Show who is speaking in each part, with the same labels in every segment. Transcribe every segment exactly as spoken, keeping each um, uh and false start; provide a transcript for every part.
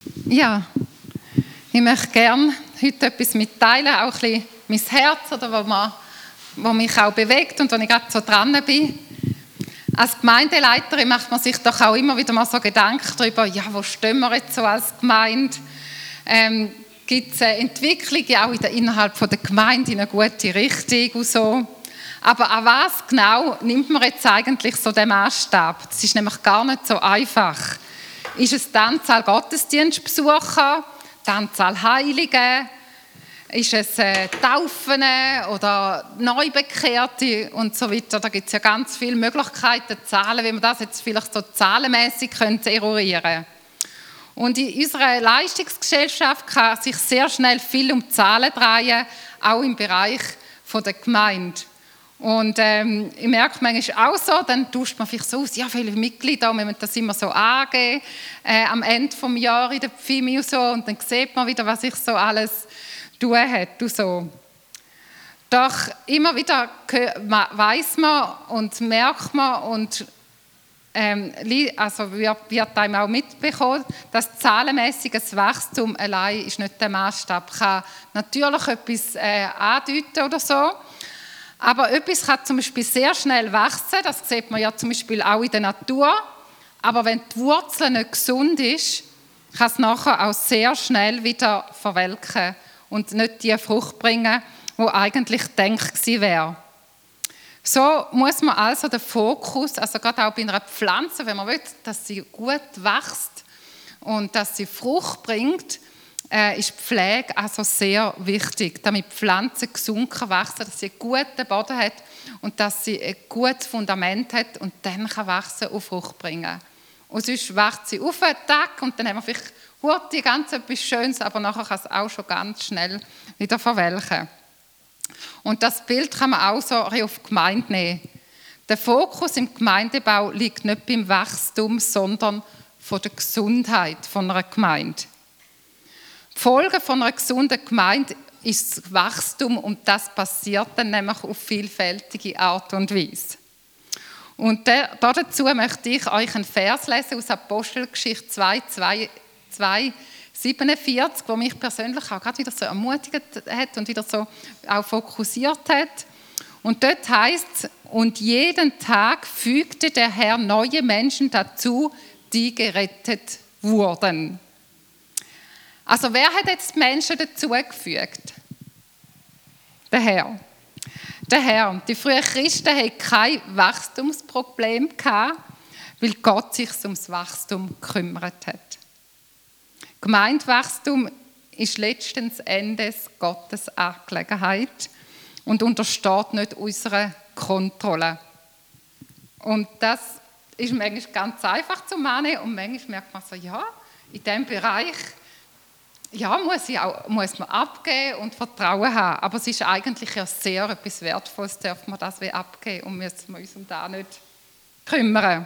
Speaker 1: Ja, ich möchte gerne heute etwas mitteilen, auch ein bisschen mein Herz, oder wo, man, wo mich auch bewegt und wo ich gerade so dran bin. Als Gemeindeleiterin macht man sich doch auch immer wieder mal so Gedanken darüber, ja, wo stehen wir jetzt so als Gemeinde? Ähm, Gibt es eine Entwicklung auch in der, innerhalb von der Gemeinde in eine gute Richtung und so? Aber an was genau nimmt man jetzt eigentlich so den Maßstab? Das ist nämlich gar nicht so einfach. Ist es die Anzahl Gottesdienstbesucher, die Anzahl Heiligen, ist es äh, Taufen oder Neubekehrte und so weiter? Da gibt es ja ganz viele Möglichkeiten, Zahlen, wie man das jetzt vielleicht so zahlenmässig könnte eruieren. Und in unserer Leistungsgesellschaft kann sich sehr schnell viel um Zahlen drehen, auch im Bereich von der Gemeinde. Und ähm, ich merke manchmal auch so, dann tauscht man vielleicht so aus, ja, viele Mitglieder, wir müssen das immer so angeben, äh, am Ende des Jahres in der P F I M I und so, und dann sieht man wieder, was sich so alles tun hat und so. Doch immer wieder weiss man und merkt man und ähm, also wird, wird einem auch mitbekommen, dass zahlenmäßiges Wachstum allein ist nicht der Maßstab. Kann natürlich etwas äh, andeuten oder so. Aber etwas kann zum Beispiel sehr schnell wachsen, das sieht man ja zum Beispiel auch in der Natur. Aber wenn die Wurzel nicht gesund ist, kann es nachher auch sehr schnell wieder verwelken und nicht die Frucht bringen, die eigentlich gedacht gewesen wäre. So muss man also den Fokus, also gerade auch bei einer Pflanze, wenn man will, dass sie gut wächst und dass sie Frucht bringt, Äh, ist die Pflege also sehr wichtig, damit die Pflanze gesund kann wachsen, dass sie einen guten Boden hat und dass sie ein gutes Fundament hat und dann kann wachsen und Frucht bringen. Und sonst wächst sie auf einen Tag und dann haben wir vielleicht hurtig ganz etwas Schönes, aber nachher kann es auch schon ganz schnell wieder verwelken. Und das Bild kann man auch so auf die Gemeinde nehmen. Der Fokus im Gemeindebau liegt nicht beim Wachstum, sondern von der Gesundheit von einer Gemeinde. Die Folge von einer gesunden Gemeinde ist das Wachstum und das passiert dann nämlich auf vielfältige Art und Weise. Und der, dazu möchte ich euch einen Vers lesen aus Apostelgeschichte zwei, zwei, siebenundvierzig, der mich persönlich auch gerade wieder so ermutigt hat und wieder so auch fokussiert hat. Und dort heißt es, und jeden Tag fügte der Herr neue Menschen dazu, die gerettet wurden. Also wer hat jetzt die Menschen dazugefügt? Der Herr. Der Herr. Die frühen Christen hatten kein Wachstumsproblem, weil Gott sich ums Wachstum gekümmert hat. Gemeindewachstum ist letzten Endes Gottes Angelegenheit und untersteht nicht unserer Kontrolle. Und das ist manchmal ganz einfach zu machen und manchmal merkt man so, ja, in diesem Bereich Ja, muss, ich auch, muss man abgeben und Vertrauen haben. Aber es ist eigentlich ja sehr etwas Wertvolles, dürfen wir das abgeben und müssen wir uns um das nicht kümmern.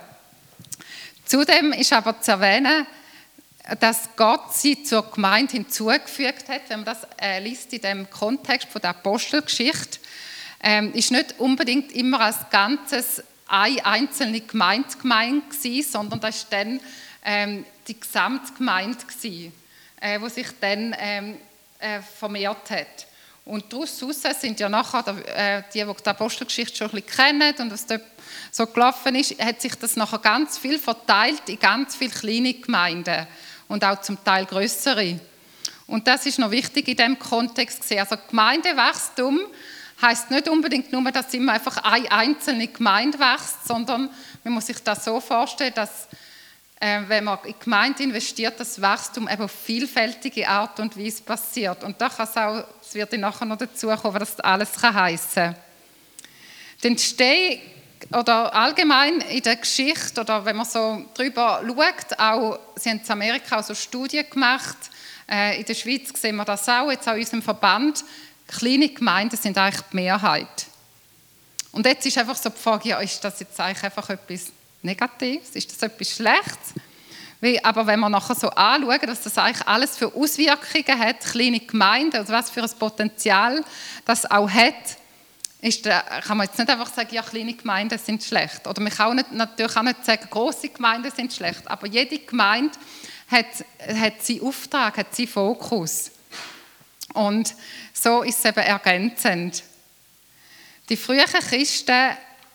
Speaker 1: Zudem ist aber zu erwähnen, dass Gott sie zur Gemeinde hinzugefügt hat. Wenn man das äh, liest in dem Kontext von der Apostelgeschichte, ähm, ist nicht unbedingt immer als Ganzes eine einzelne Gemeinde gemeint gewesen, sondern das war dann ähm, die Gesamtgemeinde gewesen, Äh, wo sich dann ähm, äh, vermehrt hat. Und daraus sind ja nachher, äh, die, die die Apostelgeschichte schon ein bisschen kennen und was dort so gelaufen ist, hat sich das nachher ganz viel verteilt in ganz viele kleine Gemeinden und auch zum Teil grössere. Und das ist noch wichtig in diesem Kontext gesehen. Also Gemeindewachstum heisst nicht unbedingt nur, dass immer einfach eine einzelne Gemeinde wächst, sondern man muss sich das so vorstellen, dass Äh, wenn man in die Gemeinde investiert, das Wachstum eben auf vielfältige Art und Weise passiert. Und da kann es auch, es wird nachher noch dazu kommen, was das alles kann heissen. Die Entstehung oder allgemein in der Geschichte, oder wenn man so drüber schaut, auch, sie haben in Amerika auch so Studien gemacht, äh, in der Schweiz sehen wir das auch, jetzt auch in unserem Verband, kleine Gemeinden sind eigentlich die Mehrheit. Und jetzt ist einfach so die Frage, ja, ist das jetzt eigentlich einfach etwas Negatives? Ist das etwas Schlechtes? Weil, aber wenn wir nachher so anschauen, dass das eigentlich alles für Auswirkungen hat, kleine Gemeinden, also was für ein Potenzial das auch hat, ist, kann man jetzt nicht einfach sagen, ja, kleine Gemeinden sind schlecht. Oder man kann auch nicht, natürlich auch nicht sagen, grosse Gemeinden sind schlecht. Aber jede Gemeinde hat, hat seinen Auftrag, hat seinen Fokus. Und so ist es eben ergänzend. Die frühen Christen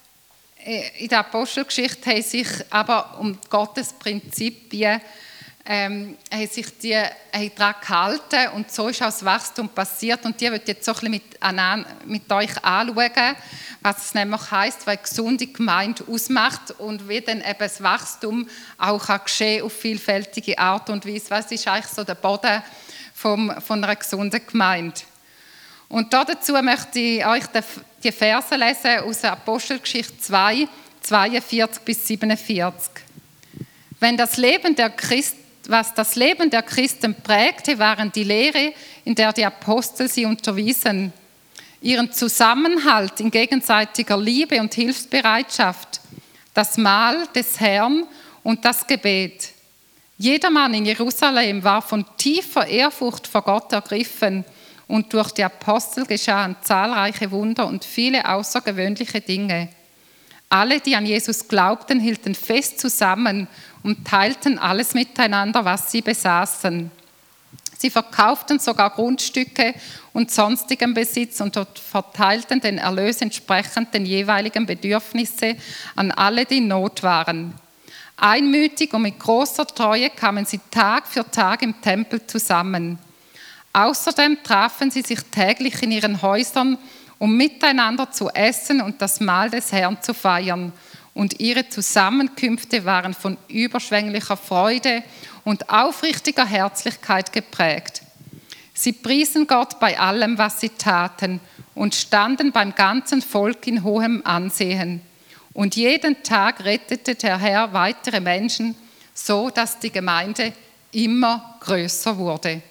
Speaker 1: in der Apostelgeschichte haben sich aber um Gottes Prinzipien ähm, haben sich die, haben daran gehalten und so ist auch das Wachstum passiert und die möchte ich jetzt so ein bisschen mit, mit euch anschauen, was es nämlich heisst, was eine gesunde Gemeinde ausmacht und wie dann eben das Wachstum auch kann geschehen auf vielfältige Art und Weise. Was ist eigentlich so der Boden vom, von einer gesunden Gemeinde? Und dazu möchte ich euch die Verse lesen aus Apostelgeschichte zwei, zweiundvierzig bis siebenundvierzig. Wenn das Leben der Christ, was das Leben der Christen prägte, waren die Lehre, in der die Apostel sie unterwiesen, ihren Zusammenhalt in gegenseitiger Liebe und Hilfsbereitschaft, das Mahl des Herrn und das Gebet. Jedermann in Jerusalem war von tiefer Ehrfurcht vor Gott ergriffen und durch die Apostel geschahen zahlreiche Wunder und viele außergewöhnliche Dinge. Alle, die an Jesus glaubten, hielten fest zusammen und teilten alles miteinander, was sie besaßen. Sie verkauften sogar Grundstücke und sonstigen Besitz und verteilten den Erlös entsprechend den jeweiligen Bedürfnissen an alle, die in Not waren. Einmütig und mit großer Treue kamen sie Tag für Tag im Tempel zusammen. Außerdem trafen sie sich täglich in ihren Häusern, um miteinander zu essen und das Mahl des Herrn zu feiern. Und ihre Zusammenkünfte waren von überschwänglicher Freude und aufrichtiger Herzlichkeit geprägt. Sie priesen Gott bei allem, was sie taten und standen beim ganzen Volk in hohem Ansehen. Und jeden Tag rettete der Herr weitere Menschen, so dass die Gemeinde immer größer wurde.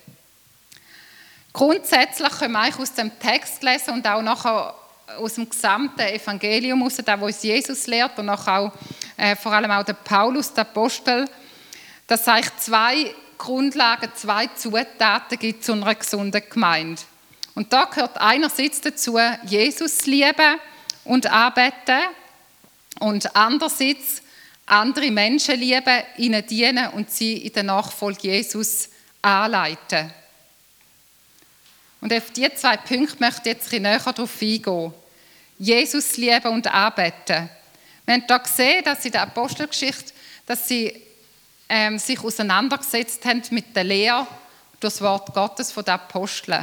Speaker 1: Grundsätzlich können wir aus dem Text lesen und auch nachher aus dem gesamten Evangelium heraus, da wo uns Jesus lehrt und nachher auch, äh, vor allem auch der Paulus, der Apostel, dass es eigentlich zwei Grundlagen, zwei Zutaten gibt zu einer gesunden Gemeinde. Und da gehört einerseits dazu, Jesus lieben und anbeten und andererseits andere Menschen lieben, ihnen dienen und sie in der Nachfolge Jesus anleiten. Und auf diese zwei Punkte möchte ich jetzt ein bisschen näher darauf eingehen. Jesus lieben und anbeten. Wir haben hier gesehen, dass in der Apostelgeschichte, dass sie ähm, sich auseinandergesetzt haben mit der Lehre durch das Wort Gottes von den Aposteln.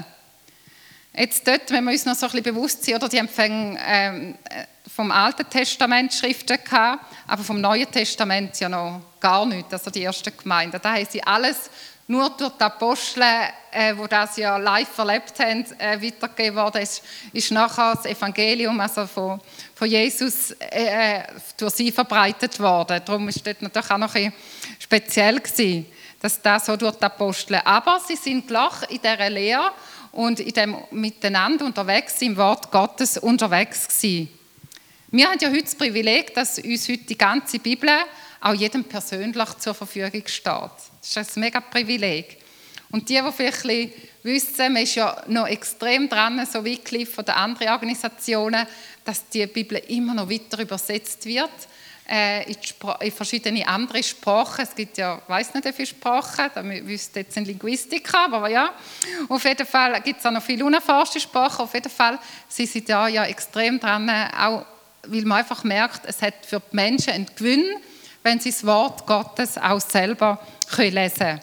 Speaker 1: Jetzt dort, wenn wir uns noch so ein bisschen bewusst sind, oder die haben ähm, vom Alten Testament Schriften gehabt, aber vom Neuen Testament ja noch gar nichts, also die ersten Gemeinden. Da haben sie alles nur durch die Apostel, äh, die das ja live erlebt haben, äh, weitergegeben worden ist, ist nachher das Evangelium also von, von Jesus äh, durch sie verbreitet worden. Darum war das natürlich auch noch ein bisschen speziell gewesen, dass das so durch die Apostel. Aber sie sind gleich in dieser Lehre und in dem Miteinander unterwegs, im Wort Gottes unterwegs gewesen. Wir haben ja heute das Privileg, dass uns heute die ganze Bibel auch jedem persönlich zur Verfügung steht. Das ist ein mega Privileg. Und die, die vielleicht ein bisschen wissen, man ist ja noch extrem dran, so wie Wycliffe von den anderen Organisationen, dass die Bibel immer noch weiter übersetzt wird äh, in, in verschiedene andere Sprachen. Es gibt ja, ich weiss nicht, wie viele Sprachen, da wüsste jetzt ein Linguistiker, aber ja. Auf jeden Fall gibt es auch noch viele unerforschte Sprachen. Auf jeden Fall sind sie da ja extrem dran, auch weil man einfach merkt, es hat für die Menschen einen Gewinn, wenn sie das Wort Gottes auch selber lesen können.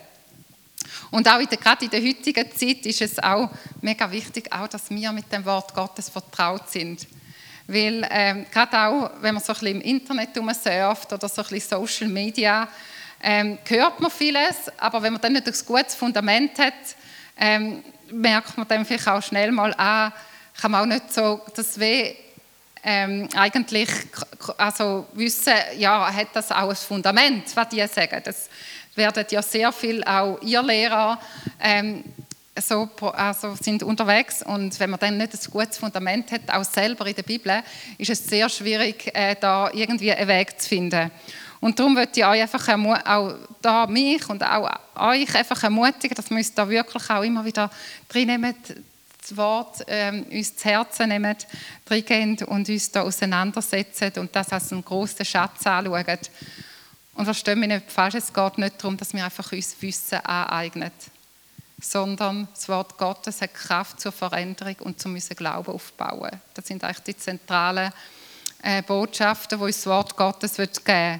Speaker 1: Und auch in der, gerade in der heutigen Zeit ist es auch mega wichtig, auch, dass wir mit dem Wort Gottes vertraut sind. Weil ähm, gerade auch, wenn man so ein bisschen im Internet surft oder so ein bisschen Social Media, ähm, hört man vieles, aber wenn man dann nicht ein gutes Fundament hat, ähm, merkt man dann vielleicht auch schnell mal, ah, kann man auch nicht so das weh Ähm, eigentlich also wissen, ja, hat das auch ein Fundament, was die sagen. Das werden ja sehr viel auch ihr Lehrer ähm, so, also sind unterwegs und wenn man dann nicht ein gutes Fundament hat, auch selber in der Bibel, ist es sehr schwierig, äh, da irgendwie einen Weg zu finden. Und darum möchte ich euch einfach auch da mich und auch euch einfach ermutigen, dass wir uns da wirklich auch immer wieder drin nehmen, das Wort ähm, uns zu Herzen nehmen, reingehen und uns da auseinandersetzen und das als einen grossen Schatz anschauen. Und verstehen mich nicht falsch, es geht nicht darum, dass wir einfach uns Wissen aneignen, sondern das Wort Gottes hat Kraft zur Veränderung und zu unseren Glauben aufbauen. Das sind eigentlich die zentralen äh, Botschaften, die uns das Wort Gottes geben will.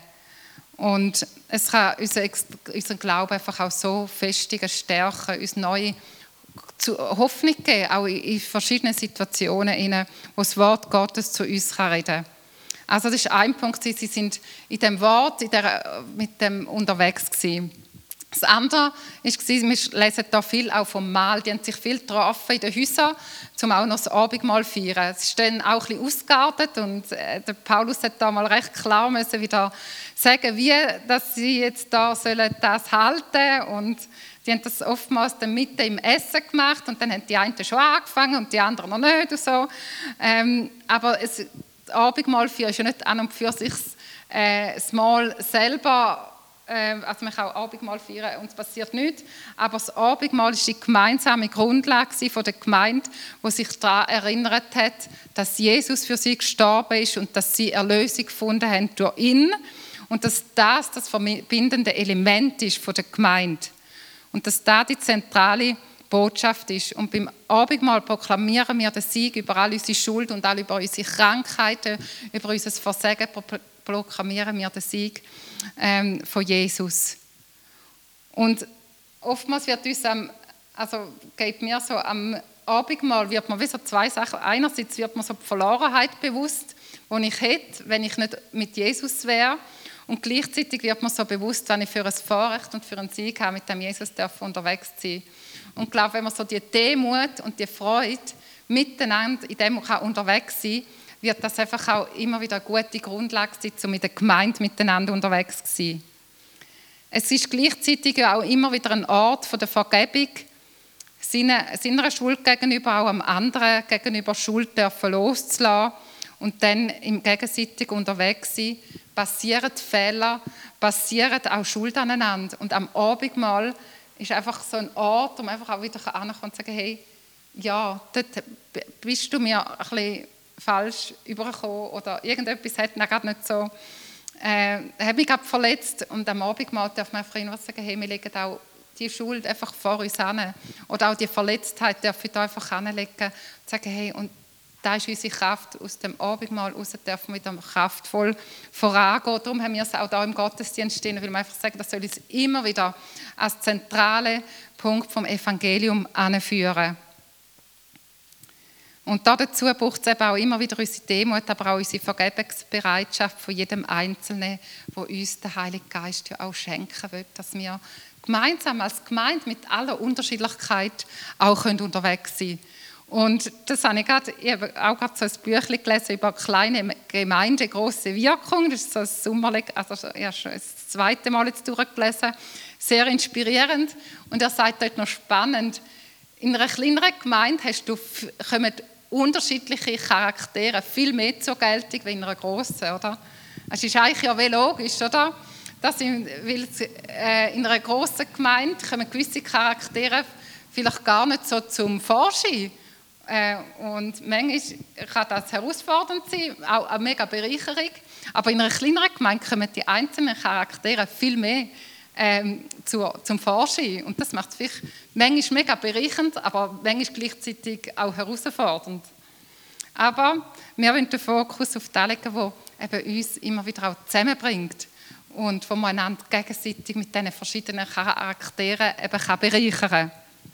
Speaker 1: Und es kann unseren, unseren Glauben einfach auch so festigen, stärken, uns neue Hoffnung geben, auch in verschiedenen Situationen, in wo das Wort Gottes zu uns reden kann. Also das ist ein Punkt, sie sind in dem Wort, in der, mit dem unterwegs gewesen. Das andere war, wir lesen da viel auch vom Mahl, die haben sich viel getroffen in den Häusern, um auch noch das Abendmahl zu feiern. Es ist dann auch ein bisschen ausgeartet und der Paulus hat da mal recht klar müssen wieder sagen, wie dass sie jetzt da sollen das halten, und die haben das oftmals dann mitten im Essen gemacht und dann haben die einen schon angefangen und die anderen noch nicht und so. Ähm, aber es, das Abendmahl feiern ist ja nicht an und für sich äh, das Mahl selber. Also man kann auch Abendmahl feiern und es passiert nichts. Aber das Abendmahl war die gemeinsame Grundlage von der Gemeinde, die sich daran erinnert hat, dass Jesus für sie gestorben ist und dass sie Erlösung gefunden haben durch ihn. Und dass das das verbindende Element ist von der Gemeinde. Und dass das die zentrale Botschaft ist. Und beim Abendmahl proklamieren wir den Sieg über all unsere Schuld und all über unsere Krankheiten, über unser Versagen proklamieren wir den Sieg ähm, von Jesus. Und oftmals wird uns, am, also geht mir so, am Abendmahl wird man wie so zwei Sachen. Einerseits wird man so die Verlorenheit bewusst, die ich hätte, wenn ich nicht mit Jesus wäre. Und gleichzeitig wird man so bewusst, wenn ich für ein Vorrecht und für einen Sieg habe, mit dem Jesus darf unterwegs sein. Und ich glaube, wenn man so die Demut und die Freude miteinander in dem kann unterwegs sein kann, wird das einfach auch immer wieder eine gute Grundlage sein, um mit der Gemeinde miteinander unterwegs zu sein. Es ist gleichzeitig auch immer wieder ein Ort von der Vergebung, seiner, seiner Schuld gegenüber, auch am anderen gegenüber Schuld dürfen loszulassen und dann im gegenseitig unterwegs sein. Passieren Fehler, passieren auch Schuld aneinander. Und am Abendmahl ist einfach so ein Ort, um einfach auch wieder anzukommen und zu sagen, hey, ja, dort bist du mir ein bisschen falsch übergekommen oder irgendetwas hat mich gerade nicht so, äh, hat mich gerade verletzt, und am Abendmahl darf man einfach immer sagen, hey, wir legen auch die Schuld einfach vor uns hin oder auch die Verletztheit darf ich da einfach hinlegen und sagen, hey, und da ist unsere Kraft, aus dem Abendmahl raus dürfen wir wieder kraftvoll vorangehen. Darum haben wir es auch da im Gottesdienst stehen, weil wir einfach sagen, das soll uns immer wieder als zentralen Punkt vom Evangelium anführen. Und dazu braucht es eben auch immer wieder unsere Demut, aber auch unsere Vergebungsbereitschaft von jedem Einzelnen, wo uns der Heilige Geist ja auch schenken will, dass wir gemeinsam als Gemeinde mit aller Unterschiedlichkeit auch unterwegs sein können. Und das habe ich, gerade, ich habe auch gerade so ein Büchlein gelesen über kleine Gemeinde, grosse Wirkung. Das ist so ein Sommerleg, also ich habe schon das zweite Mal jetzt durchgelesen. Sehr inspirierend. Und er sagt dort noch spannend, in einer kleineren Gemeinde hast du, kommen unterschiedliche Charaktere viel mehr zur Geltung wie in einer grossen, oder? Es ist eigentlich ja wie logisch, oder? Dass in, weil äh, in einer grossen Gemeinde kommen gewisse Charaktere vielleicht gar nicht so zum Vorschein. Äh, und manchmal kann das herausfordernd sein, auch eine mega Bereicherung. Aber in einer kleineren Gemeinde kommen die einzelnen Charaktere viel mehr ähm, zu, zum Vorschein. Und das macht es vielleicht manchmal mega bereichernd, aber manchmal gleichzeitig auch herausfordernd. Aber wir wollen den Fokus auf das legen, was eben uns immer wieder auch zusammenbringt und wo man einander gegenseitig mit diesen verschiedenen Charakteren eben kann bereichern kann.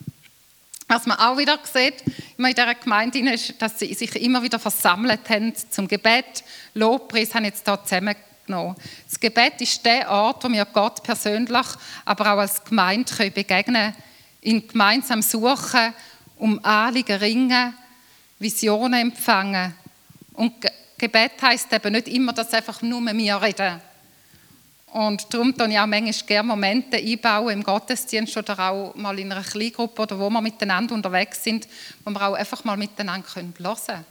Speaker 1: Was man auch wieder sieht in dieser Gemeinde, ist, dass sie sich immer wieder versammelt haben zum Gebet. Lobpreis haben jetzt hier zusammengenommen. Das Gebet ist der Ort, wo wir Gott persönlich, aber auch als Gemeinde begegnen können, ihn gemeinsam suchen, um Anliegen ringen, Visionen empfangen. Und Gebet heisst eben nicht immer, dass einfach nur wir reden. Und darum tue ich auch manchmal gerne Momente einbauen im Gottesdienst oder auch mal in einer Kleingruppe oder wo wir miteinander unterwegs sind, wo wir auch einfach mal miteinander hören können.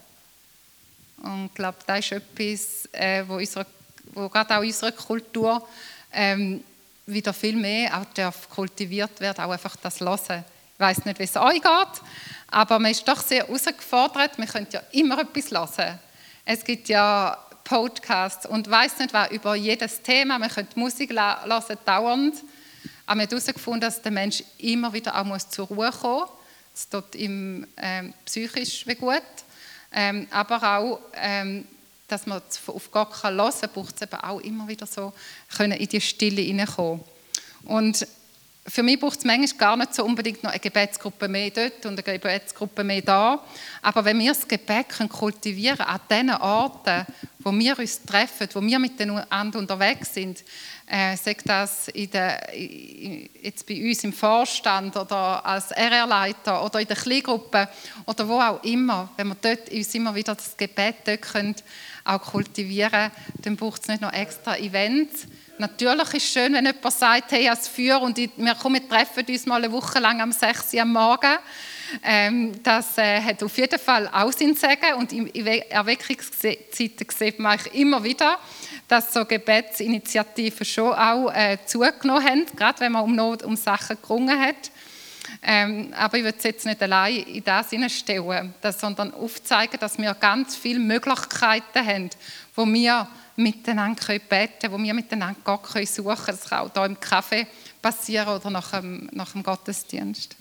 Speaker 1: Und ich glaube, das ist etwas, äh, wo, unsere, wo gerade auch in unserer Kultur ähm, wieder viel mehr auch darf kultiviert werden, auch einfach das Hören. Ich weiss nicht, wie es euch geht, aber man ist doch sehr herausgefordert. Man könnte ja immer etwas hören. Es gibt ja Podcasts und weiss nicht was über jedes Thema. Man könnte Musik la- hören, dauernd. Aber man hat herausgefunden, dass der Mensch immer wieder auch muss zur Ruhe kommen muss. Das tut ihm ähm, psychisch wie gut. Ähm, aber auch, ähm, dass man auf Gott hören kann, braucht es eben auch immer wieder so, können in die Stille hineinkommen. Und für mich braucht es manchmal gar nicht so unbedingt noch eine Gebetsgruppe mehr dort und eine Gebetsgruppe mehr da. Aber wenn wir das Gebet kultivieren können, an den Orten, wo wir uns treffen, wo wir miteinander unterwegs sind, äh, sagt das in der, jetzt bei uns im Vorstand oder als R R-Leiter oder in der Kleingruppe oder wo auch immer, wenn wir dort uns immer wieder das Gebet dort können, auch kultivieren können, dann braucht es nicht noch extra Events. Natürlich ist es schön, wenn jemand sagt, hey, als Feuer und ich, wir, komm, wir treffen uns mal eine Woche lang am sechs Uhr am Morgen. Ähm, das äh, hat auf jeden Fall auch Sinn zu sagen. Und in Erweckungszeiten sieht man immer wieder, dass so Gebetsinitiativen schon auch äh, zugenommen haben, gerade wenn man um Not um Sachen gerungen hat. Ähm, aber ich würde es jetzt nicht allein in das hineinstellen, sondern aufzeigen, dass wir ganz viele Möglichkeiten haben, wo wir miteinander beten können, wo wir miteinander Gott suchen können. Das kann auch hier im Café passieren oder nach dem, nach dem Gottesdienst.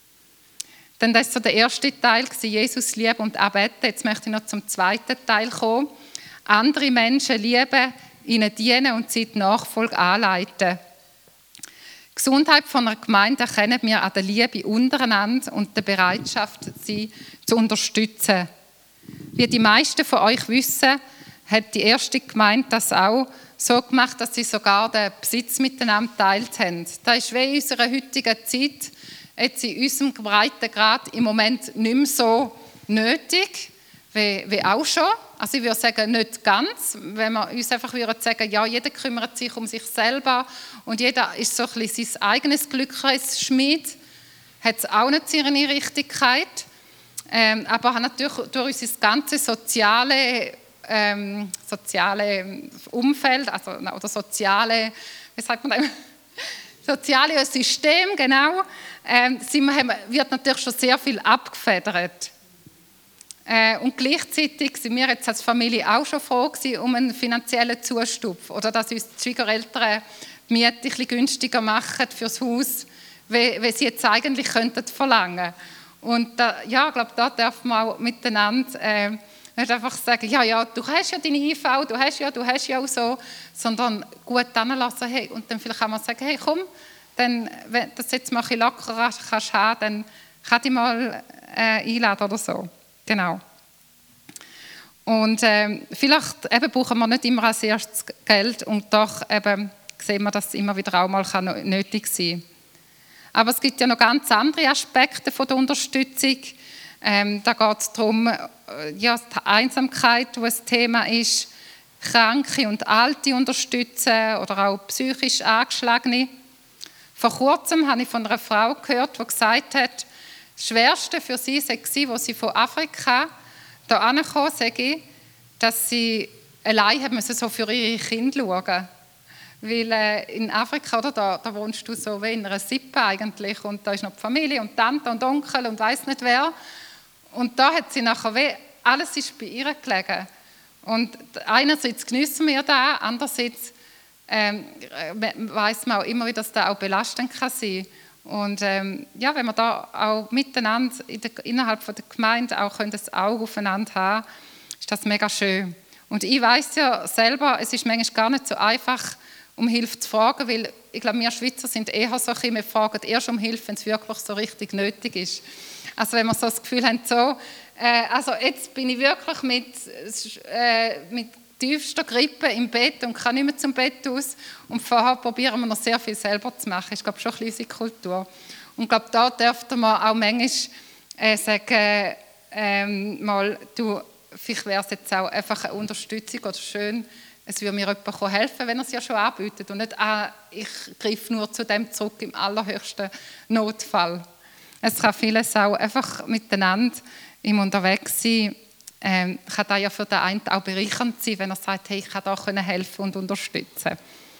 Speaker 1: Dann das war so der erste Teil, Jesus lieben und anbeten. Jetzt möchte ich noch zum zweiten Teil kommen. Andere Menschen lieben, ihnen dienen und sie die Nachfolge anleiten. Die Gesundheit von einer Gemeinde erkennen wir an der Liebe untereinander und der Bereitschaft, sie zu unterstützen. Wie die meisten von euch wissen, hat die erste Gemeinde das auch so gemacht, dass sie sogar den Besitz miteinander geteilt haben. Das ist wie in unserer heutigen Zeit, jetzt in unserem Breitengrad im Moment nicht mehr so nötig, wie, wie auch schon. Also ich würde sagen, nicht ganz, wenn wir uns einfach würden sagen, ja, jeder kümmert sich um sich selber und jeder ist so ein bisschen sein eigenes Glücklichschmied, hat es auch nicht seine Richtigkeit. Ähm, aber natürlich durch unser ganzes soziale Ähm, soziale Umfeld, also, oder soziale, wie sagt man das? soziale System, genau, ähm, sind wir, wird natürlich schon sehr viel abgefedert. Äh, und gleichzeitig sind wir jetzt als Familie auch schon froh gewesen um einen finanziellen Zustupf oder dass uns die Schwiegereltern die Miete ein bisschen günstiger machen fürs Haus, wie, wie sie jetzt eigentlich könnten verlangen. Und da, ja, ich glaube, da darf man auch miteinander äh, nicht einfach sagen, ja, ja, du hast ja deine I V, du hast ja, du hast ja auch so, sondern gut anlassen, hey, und dann vielleicht kann man sagen, hey, komm, dann, wenn das jetzt mal ein bisschen lockerer kannst haben, dann kann ich mal äh, einladen oder so. Genau. Und äh, vielleicht eben brauchen wir nicht immer als erstes Geld und doch eben sehen wir, dass es immer wieder auch mal kann nötig sein kann. Aber es gibt ja noch ganz andere Aspekte von der Unterstützung. Ähm, da geht es darum, ja, die Einsamkeit, die ein Thema ist, Kranke und Alte unterstützen oder auch psychisch Angeschlagene. Vor kurzem habe ich von einer Frau gehört, die gesagt hat, das Schwerste für sie sei, als sie von Afrika hierher angekommen sei, dass sie allein haben müssen, so für ihre Kinder schauen. Weil äh, in Afrika, oder, da, da wohnst du so wie in einer Sippe eigentlich und da ist noch die Familie und Tante und Onkel und weiss nicht wer. Und da hat sie nachher wie, alles ist bei ihr gelegen. Und einerseits geniessen wir das, andererseits ähm, weiss man auch immer wieder, dass das auch belastend kann sein. Und ähm, ja, wenn wir da auch miteinander in der, innerhalb von der Gemeinde auch können das Auge aufeinander haben, ist das mega schön. Und ich weiss ja selber, es ist manchmal gar nicht so einfach, um Hilfe zu fragen, weil ich glaube, wir Schweizer sind eher so, wir fragen erst um Hilfe, wenn es wirklich so richtig nötig ist. Also wenn wir so das Gefühl haben, so, äh, also jetzt bin ich wirklich mit, äh, mit tiefster Grippe im Bett und kann nicht mehr zum Bett aus und vorher probieren wir noch sehr viel selber zu machen. Ich glaube, schon ein bisschen unsere Kultur. Und ich glaube, da dürfte man auch manchmal äh, sagen, ähm, mal, du, vielleicht wäre es jetzt auch einfach eine Unterstützung oder schön, es würde mir jemand helfen, wenn er es ja schon anbietet und nicht, ah, ich greife nur zu dem zurück im allerhöchsten Notfall. Es kann vieles auch einfach miteinander im Unterwegssein, ähm, kann da ja für den einen auch bereichernd sein, wenn er sagt, hey, ich kann da helfen und unterstützen.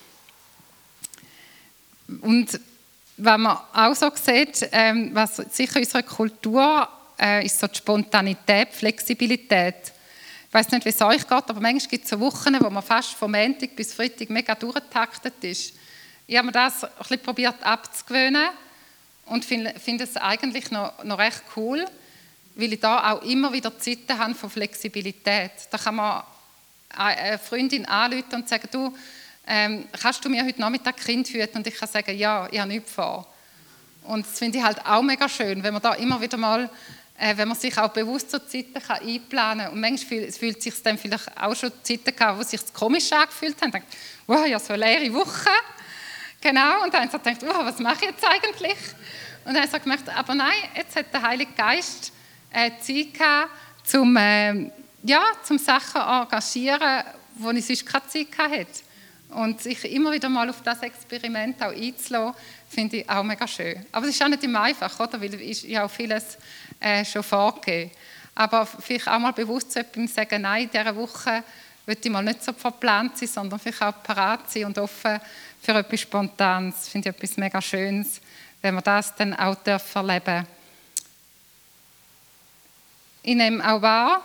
Speaker 1: Und was man auch so sieht, ähm, was sicher unsere Kultur äh, ist so die Spontanität, Flexibilität. Ich weiss nicht, wie es euch geht, aber manchmal gibt es so Wochen, wo man fast von Montag bis Freitag mega durchgetaktet ist. Ich habe mir das ein bisschen probiert abzugewöhnen und finde find es eigentlich noch, noch recht cool, weil ich da auch immer wieder Zeiten habe von Flexibilität. Da kann man eine Freundin anrufen und sagen, du, ähm, kannst du mir heute Nachmittag Kind hüten? Und ich kann sagen, ja, ich habe nichts vor. Und das finde ich halt auch mega schön, wenn man da immer wieder mal, äh, wenn man sich auch bewusst so Zeiten kann einplanen kann. Und manchmal fühlt, fühlt es sich dann vielleicht auch schon Zeiten gehabt, wo sich komisch angefühlt haben. Denkt, wow, ja, so eine leere Woche. Genau, und dann habe ich gedacht, wow, was mache ich jetzt eigentlich? Und dann habe ich so gemerkt, aber nein, jetzt hat der Heilige Geist äh, Zeit gehabt, um, äh, ja, zum Sachen engagieren, wo ich sonst keine Zeit hatte. Und sich immer wieder mal auf das Experiment auch einzulassen, finde ich auch mega schön. Aber es ist auch nicht immer einfach, oder? Weil es ist ja auch vieles äh, schon vorgegeben. Aber vielleicht auch mal bewusst zu jemandem sagen, nein, in dieser Woche will ich mal nicht so verplant sein, sondern vielleicht auch parat sein und offen für etwas Spontanes. Das finde ich etwas mega Schönes, wenn wir das dann auch erleben dürfen. Ich nehme auch wahr,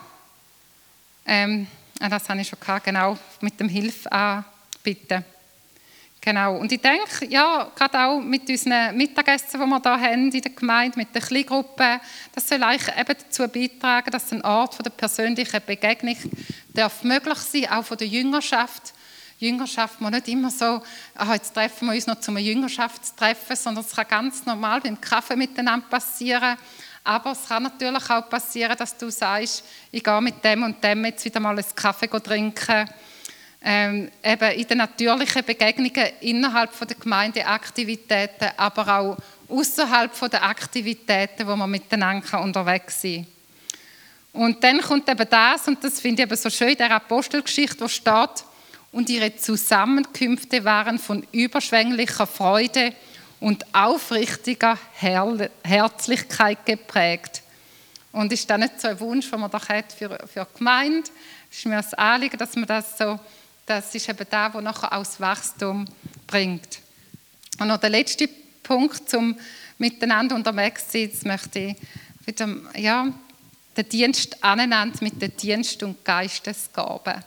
Speaker 1: ähm, das habe ich schon gehabt, genau, mit dem Hilfe anbieten. Genau. Und ich denke, ja, gerade auch mit unseren Mittagessen, die wir hier haben in der Gemeinde, mit den Kleingruppen, das soll eigentlich eben dazu beitragen, dass ein Ort der persönlichen Begegnung darf möglich sein, auch von der Jüngerschaft. Jüngerschaft muss nicht immer so, ah, jetzt treffen wir uns noch zum Jüngerschaftstreffen, sondern es kann ganz normal beim Kaffee miteinander passieren. Aber es kann natürlich auch passieren, dass du sagst, ich gehe mit dem und dem jetzt wieder mal einen Kaffee trinken. Ähm, eben in den natürlichen Begegnungen innerhalb der Gemeindeaktivitäten, aber auch außerhalb der Aktivitäten, wo man miteinander unterwegs sein kann. Und dann kommt eben das, und das finde ich eben so schön in der Apostelgeschichte, wo steht, und ihre Zusammenkünfte waren von überschwänglicher Freude und aufrichtiger Her- Herzlichkeit geprägt. Und ist das nicht so ein Wunsch, den man doch hat für, für die Gemeinde? Das ist mir das Anliegen, dass man das so, das ist eben das, was nachher auch das Wachstum bringt. Und noch der letzte Punkt zum Miteinander unterwegs sein, jetzt möchte ich wieder, ja, den Dienst aneinander mit den Dienst- und Geistesgaben.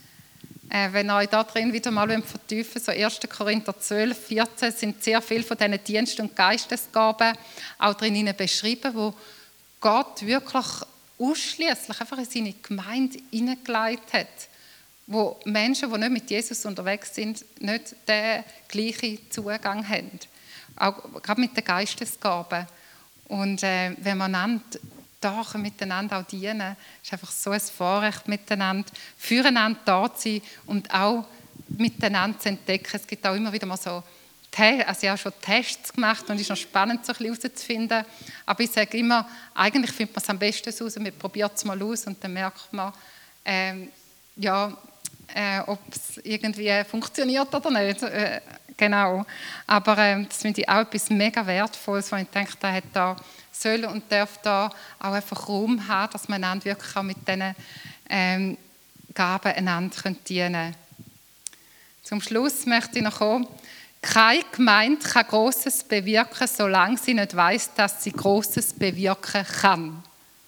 Speaker 1: Äh, wenn ihr euch da drin wieder mal vertiefen, so erster Korinther zwölf, vierzehn, sind sehr viele von diesen Dienst- und Geistesgaben auch drin beschrieben, wo Gott wirklich ausschließlich einfach in seine Gemeinde hineingelegt hat, wo Menschen, die nicht mit Jesus unterwegs sind, nicht den gleichen Zugang haben. Auch gerade mit den Geistesgaben. Und äh, wenn man einander da miteinander auch dienen, ist einfach so ein Vorrecht miteinander, füreinander da zu sein und auch miteinander zu entdecken. Es gibt auch immer wieder mal so, also ich habe schon Tests gemacht und es ist noch spannend, so ein bisschen herauszufinden. Aber ich sage immer, eigentlich findet man es am besten aus und man probiert es mal aus und dann merkt man, ähm, ja, äh, ob es irgendwie funktioniert oder nicht. Äh, genau. Aber äh, das finde ich auch etwas mega Wertvolles, wo ich denke, da hat da soll und darf da auch einfach Raum haben, dass man einander wirklich auch mit diesen ähm, Gaben einander dienen kann. Zum Schluss möchte ich noch kommen. Keine Gemeinde kann Grosses bewirken, solange sie nicht weiss, dass sie Grosses bewirken kann.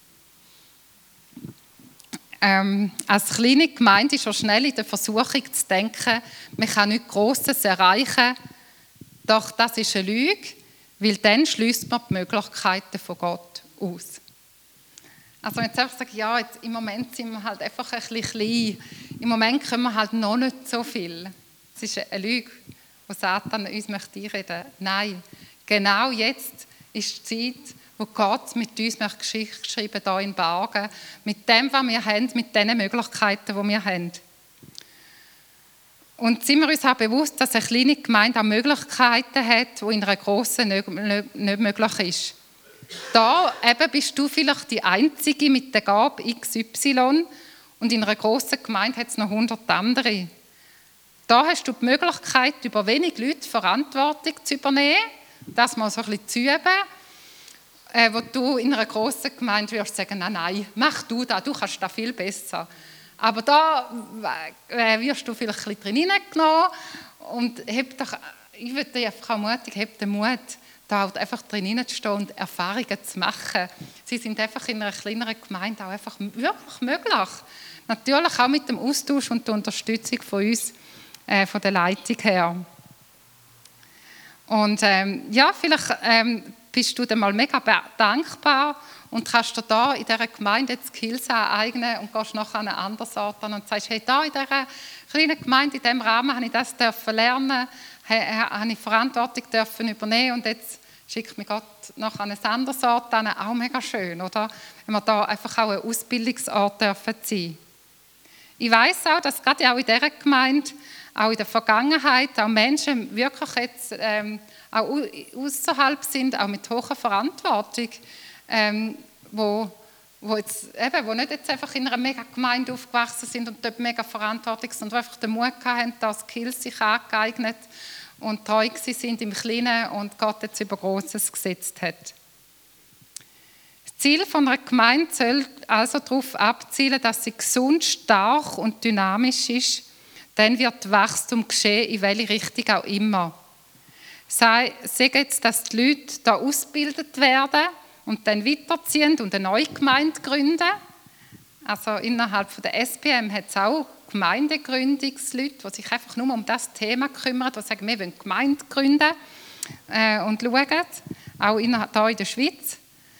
Speaker 1: Ähm, als kleine Gemeinde ist schon schnell in der Versuchung zu denken, man kann nichts Grosses erreichen, doch das ist eine Lüge, weil dann schließt man die Möglichkeiten von Gott aus. Also wenn ich jetzt einfach sage, ja, jetzt, im Moment sind wir halt einfach ein bisschen klein, im Moment können wir halt noch nicht so viel. Das ist eine Lüge, die Satan uns möchte einreden möchte. Nein, genau jetzt ist die Zeit, wo Gott mit uns Geschichte schreiben hier in Bargen, mit dem, was wir haben, mit den Möglichkeiten, die wir haben. Und sind wir uns auch bewusst, dass eine kleine Gemeinde auch Möglichkeiten hat, die in einer grossen nicht, nicht, nicht möglich ist. Da eben bist du vielleicht die Einzige mit der Gabe X Y und in einer grossen Gemeinde hat es noch hundert andere. Da hast du die Möglichkeit, über wenig Leute Verantwortung zu übernehmen, das mal so ein bisschen zu üben, äh, wo du in einer grossen Gemeinde wirst sagen, nein, nein, mach du das, du kannst das viel besser. Aber da äh, wirst du vielleicht ein bisschen drin hineingenommen und hab doch, ich würde dich einfach ermutigen, hab den Mut, da halt einfach drin hineinzustehen und Erfahrungen zu machen, sie sind einfach in einer kleineren Gemeinde auch einfach wirklich möglich. Natürlich auch mit dem Austausch und der Unterstützung von uns, äh, von der Leitung her. Und ähm, ja, vielleicht ähm, bist du dann mal mega dankbar und kannst dir da in dieser Gemeinde die Skills aneignen und gehst nachher an einen anderen Ort an und sagst, hey, da in dieser kleinen Gemeinde, in diesem Rahmen, habe ich das dürfen lernen, habe ich Verantwortung dürfen übernehmen und jetzt schickt mich Gott nachher an einen anderen Ort an, auch mega schön, oder? Wenn wir da einfach auch ein Ausbildungsort dürfen sein. Ich weiss auch, dass gerade auch in dieser Gemeinde, auch in der Vergangenheit, auch Menschen wirklich jetzt ähm, auch außerhalb sind, auch mit hoher Verantwortung, ähm, wo, wo, jetzt, eben, wo nicht jetzt einfach in einer mega Gemeinde aufgewachsen sind und dort mega Verantwortung sind, sondern einfach den Mut hatten, da Skills sich angeeignet und treu sind im Kleinen und Gott jetzt über Grosses gesetzt hat. Das Ziel von einer Gemeinde soll also darauf abzielen, dass sie gesund, stark und dynamisch ist. Dann wird Wachstum geschehen, in welche Richtung auch immer. Sei jetzt, dass die Leute da ausgebildet werden und dann weiterziehen und eine neue Gemeinde gründen. Also innerhalb von der S P M hat es auch Gemeindegründungsleute, die sich einfach nur um das Thema kümmern, die sagen, wir wollen Gemeinde gründen äh, und schauen, auch in, hier in der Schweiz.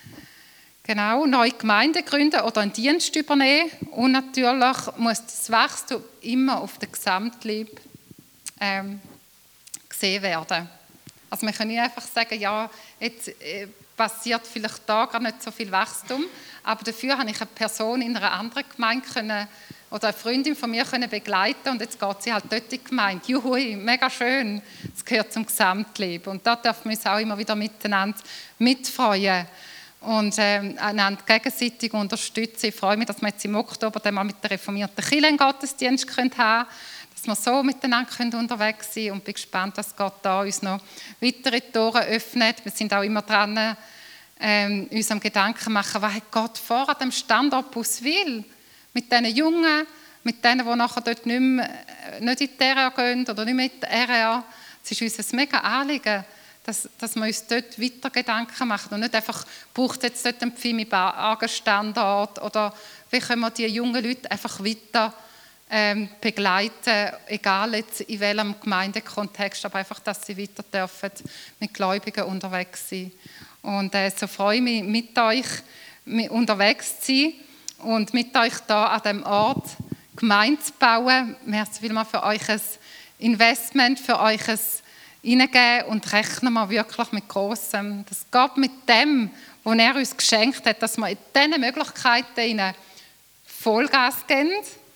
Speaker 1: Genau, neue Gemeinden gründen oder einen Dienst übernehmen. Und natürlich muss das Wachstum immer auf der Gesamtleib ähm, gesehen werden. Also man kann nicht einfach sagen, ja, jetzt äh, passiert vielleicht da gar nicht so viel Wachstum, aber dafür habe ich eine Person in einer anderen Gemeinde können, oder eine Freundin von mir können begleiten und jetzt geht sie halt dort in die Gemeinde. Juhui, mega schön, das gehört zum Gesamtleben. Und da dürfen wir uns auch immer wieder miteinander mitfreuen und ähm, einander gegenseitig unterstützen. Ich freue mich, dass wir jetzt im Oktober dann mal mit der reformierten Kirche einen Gottesdienst haben können, dass wir so miteinander können unterwegs sein können und bin gespannt, dass Gott da uns noch weitere Tore öffnet. Wir sind auch immer dran, ähm, uns am Gedanken machen, was hat Gott vor an dem Standort Buswil? Mit diesen Jungen, mit denen, die nachher dort nicht, mehr, nicht in die R A gehen oder nicht mehr in die R A. Es ist uns ein mega Anliegen, dass, dass wir uns dort weiter Gedanken machen und nicht einfach, braucht jetzt dort einen Pfimi-Standort oder wie können wir die jungen Leute einfach weiter ähm, begleiten, egal jetzt in welchem Gemeindekontext, aber einfach, dass sie weiter dürfen mit Gläubigen unterwegs sein. Und äh, so freue ich mich, mit euch mit unterwegs zu sein und mit euch da an diesem Ort Gemeinde zu bauen. Merci vielmals für euch ein Investment, für euch ein Hineingeben und rechnen wir wirklich mit Grossem. Das geht mit dem, was er uns geschenkt hat, dass wir in diesen Möglichkeiten Vollgas geben,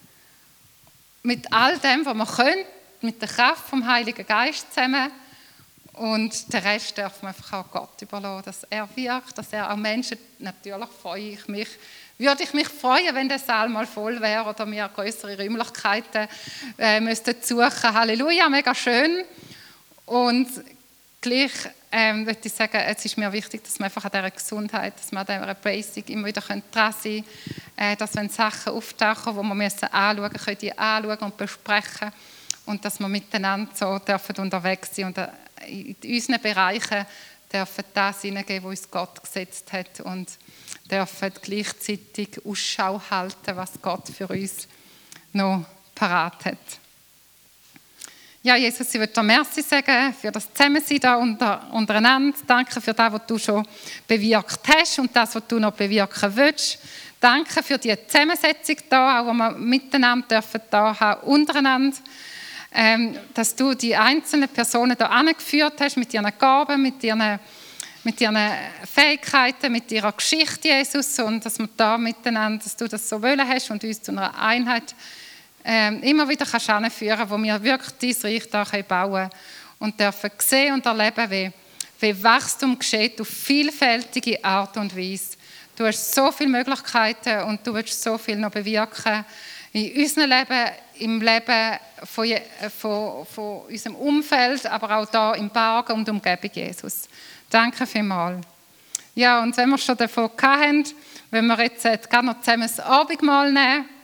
Speaker 1: mit all dem, was wir können, mit der Kraft vom Heiligen Geist zusammen. Und den Rest dürfen wir einfach auch Gott überlassen, dass er wirkt, dass er auch Menschen, natürlich freue ich mich, würde ich mich freuen, wenn der Saal mal voll wäre oder wir größere Räumlichkeiten äh, müssten suchen. Halleluja, mega schön. Und gleich ähm, würde ich sagen, es ist mir wichtig, dass wir einfach an dieser Gesundheit, dass wir an dieser Basic immer wieder dran sein können, äh, dass wenn Sachen auftauchen, die wir müssen anschauen müssen, können die anschauen und besprechen und dass wir miteinander so dürfen unterwegs sein und in unseren Bereichen dürfen das hineingeben, was uns Gott gesetzt hat und dürfen gleichzeitig Ausschau halten, was Gott für uns noch parat hat. Ja, Jesus, ich würde dir Merci sagen für das Zusammensein da unter, untereinander. Danke für das, was du schon bewirkt hast und das, was du noch bewirken willst. Danke für die Zusammensetzung da, auch, die wir miteinander dürfen da haben, untereinander. Ähm, dass du die einzelnen Personen da angeführt hast mit ihren Gaben, mit ihren, mit ihren Fähigkeiten, mit ihrer Geschichte, Jesus, und dass wir da miteinander, dass du das so wollen hast und uns zu einer Einheit ähm, immer wieder kannst anführen, wo wir wirklich dein Reich da bauen können und dürfen sehen und erleben, wie, wie Wachstum geschieht auf vielfältige Art und Weise. Du hast so viele Möglichkeiten und du willst so viel noch bewirken in unserem Leben, im Leben von, von, von unserem Umfeld, aber auch da im Bergen und Umgebung Jesus. Danke vielmals. Ja, und wenn wir schon davon hatten, wenn wir jetzt gerade noch zusammen das Abendmahl nehmen,